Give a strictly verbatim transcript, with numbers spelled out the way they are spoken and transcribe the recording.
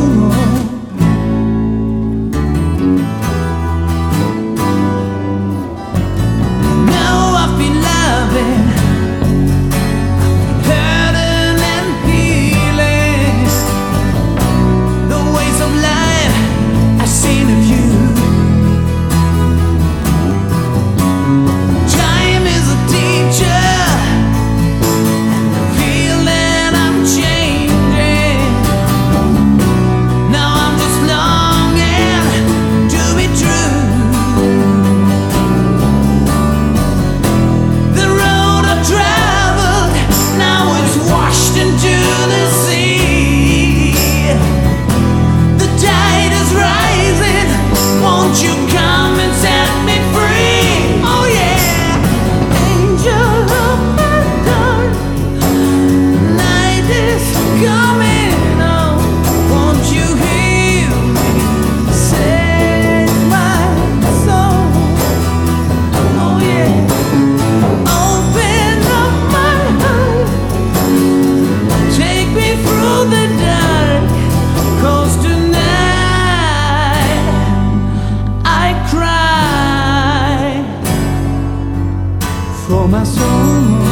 Now I've been loving, hurting and healing. The ways of life I've seen of you. Time is a teacher, and I feel that I'm changing. Now I'm just longing to be true. The road I traveled, now it's washed into the sea. The tide is rising, won't you come and set me free? Oh yeah, angel of my dark, night is coming on. Won't you heal me, save my soul? Oh yeah, open up my heart, take me through the dark, 'cause tonight I cry for my soul.